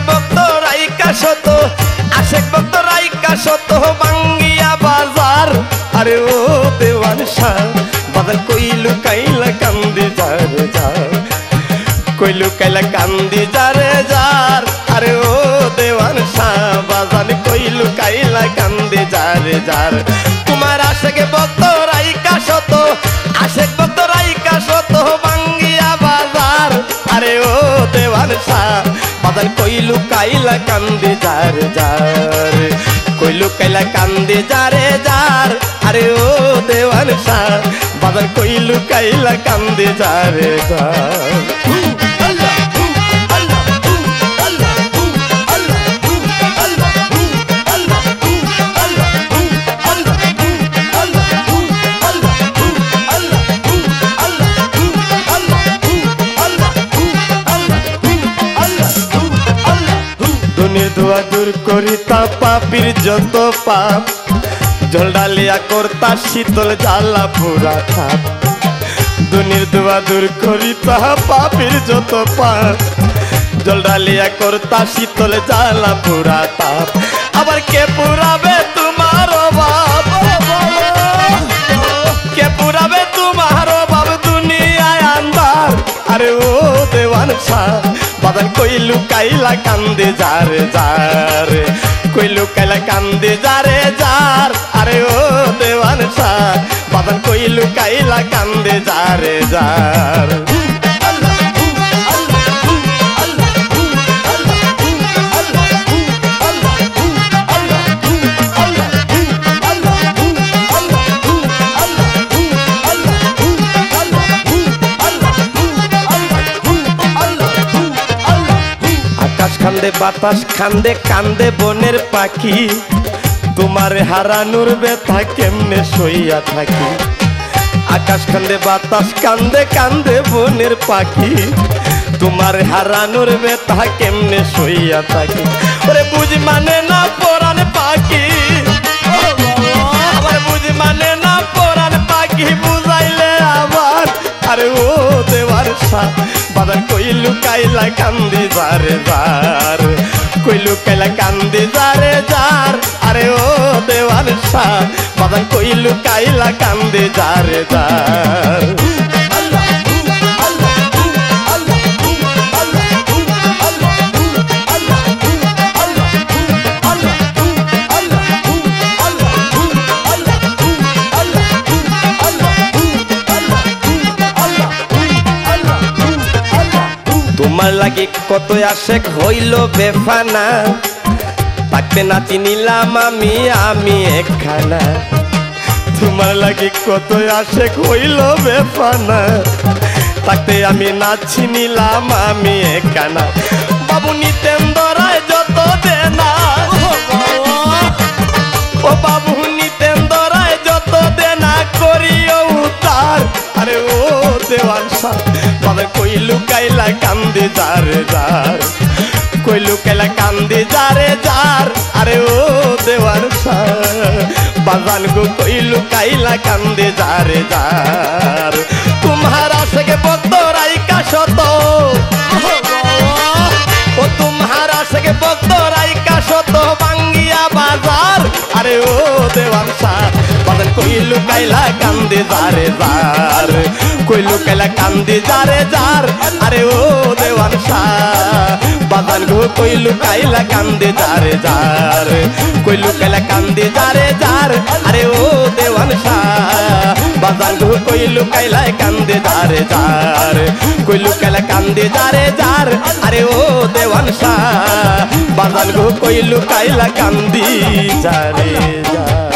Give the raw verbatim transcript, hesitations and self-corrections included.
ভক্ত রাইকা শত আশেক ভক্ত রাইকা শত বাঙ্গিয়া বাজার আরে ও দেওয়ান শাহ বাজার কইলু কাইলা কান্দি যারে যার কইলু কাইলা কান্দি যারে যার আরে ও দেওয়ান শাহ বাজার কইলু কাইলা কান্দি যারে যার তোমার আশেক ভক্ত রাইকা শত আশেক ভক্ত রাইকা শত বাঙ্গিয়া বাজার আরে ও দেওয়ান শাহ বাজার কইলু কাইলা কান্দি যার যার কইলু কাইলা কান্দি যারে যার আরে ও দেওয়ান শাহ বাজার কইলু কাইলা কান্দি যারে যার দোয়া দূর করিতা পাপির যত পাপ জল ডালিয়া করতা শীতল জ্বালা পুরা খাপ দুনির দোয়া দূর করিতা পাপির যত পাপ জল ডালিয়া করতা শীতল জ্বালা পুরা তাপ আবার কে পুরাবে তোমার বাপ কে পুরাবে তোমার বাপ দুনিয়ায় আন্দার আরে ও দেওয়ান শাহ বাদান কইলু কাইলা কান্দে যারে যার কইলু কাইলা কান্দে যারে যার আরে ও দেওয়ান শাহ বাদান কইলু কাইলা কান্দে যারে যার খান্দে বাতাস খান্দে কান্দে বনের পাখি তোমার হারানোর ব্যথা কেমনে সইয়া থাকি আকাশ খান্দে বাতাস কান্দে কান্দে বনের পাখি তোমার হারানোর ব্যথা কেমনে সইয়া থাকি ওরে বুঝ মানে না পরাণ পাখি আবার বুঝ মানে না পরাণ পাখি বুঝাইলে আবার আরে ও দেওয়ার শাহ বাদার কইলু কাইলা কান্দি যারে যার কইলু কাইলা কান্দি যারে যার আরে ও দেওয়ার শাহ বাদার কইলু কাইলা কান্দি যারে যার তোমার লাগে কত আশেক হইল বেফানা তাকে নাচি নিলাম আমি আমি একখানা তোমার লাগে কত আশেক হইল বেফানা তাকে আমি নাচি নিলাম আমি একখানা বাবু নিতেন্দরায় যত দেনা ও বাবু নিতেন্দরায় যত দেনা করিও উতার আরে ও দেওয়ান শাহ বাবা কইলু কাইলা কান্দি যারে যার কইলু কাইলা কান্দি যারে যার আরে ও দেওয়ান শাহ বাজান গো কইলু কাইলা কান্দি যারে যার তোমারা সঙ্গে ভক্ত রাইকা শত ও তোমারা সঙ্গে ভক্ত রাইকা শত বাঙ্গিয়া বাজার আরে ও দেওয়ান শাহ বাজান কইলু কাইলা কান্দি যারে যার কইলু কাইলা কান্দি যারে যার আরে ও দেওয়ান শাহ বাজান গো কইলু কাইলা কান্দি যারে যার কইলু কাইলা কান্দি যারে যার আরে ও দেওয়ান শাহ বাজান গো কইলু কাইলা কান্দি যারে যার কইলু কাইলা কান্দি যারে যার আরে ও দেওয়ান শাহ বাজান গো কইলু কাইলা কান্দি যারে যার।